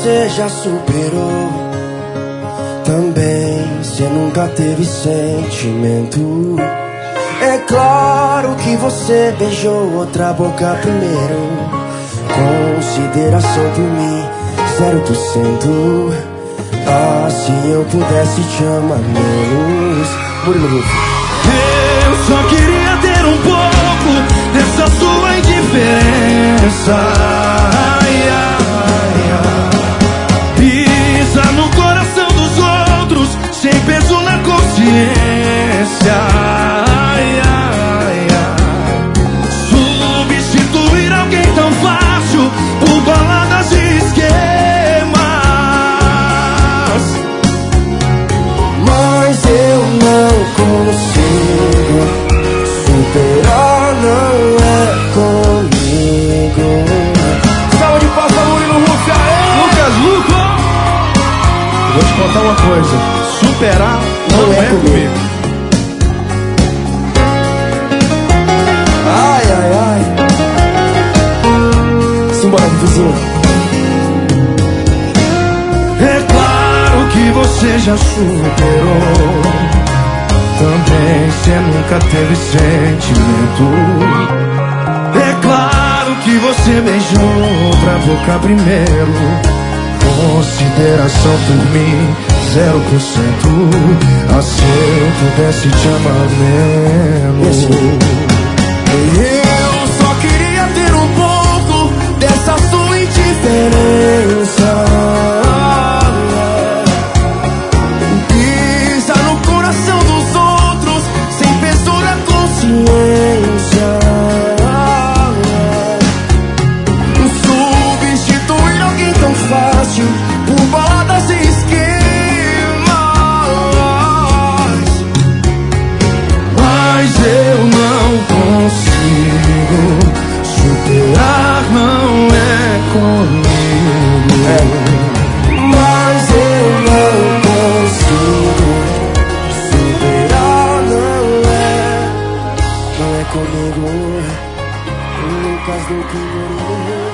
você já superou. Também cê nunca teve sentimento. É claro que você beijou outra boca primeiro. Consideração por mim, 0%. Ah, se eu pudesse te amar menos. Murilo. Eu só queria ter um pouco dessa sua indiferença. Ai, ai, ai. Pisa no coração dos outros, sem peso na consciência. Ai, ai, ai. Substituir alguém tão fácil por baladas e esquemas. Mas eu não consigo superar, não é comigo. Salve de palmas pra Murilo Rufia, Lucas Luco. Vou te contar uma coisa: superar não é comigo. Ai, ai, ai. Simbora, vizinho. É claro que você já superou. Também cê nunca teve sentimento. É claro que você beijou outra boca primeiro. Consideração por mim, 0%. Ah, se eu pudesse te amar menos. Eu só queria ter um pouco dessa sua indiferença. Pisa no coração dos outros, sem peso na consciência. Substituir alguém tão fácil por baladas e esquemas. Mas eu não consigo superar, não é comigo. Mas eu não consigo superar, não é comigo. Lucas do Pinheiro.